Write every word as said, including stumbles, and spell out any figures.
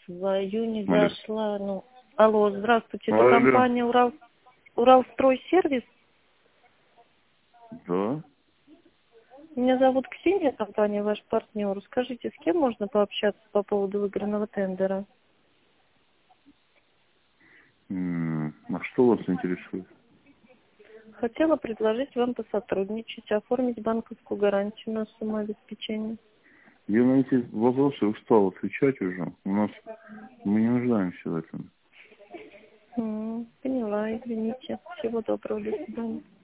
в июне Алло. зашла, ну, алло, здравствуйте, это Алло. компания Урал, Уралстройсервис. Да. Меня зовут Ксения, компания ваш партнер. Скажите, с кем можно пообщаться по поводу выигранного тендера? М, А что вас интересует? Хотела предложить вам посотрудничать, оформить банковскую гарантию на сумму обеспечения. Я на эти вопросы устал отвечать уже. У нас мы не нуждаемся в этом. М, Поняла, извините. Всего доброго, до свидания.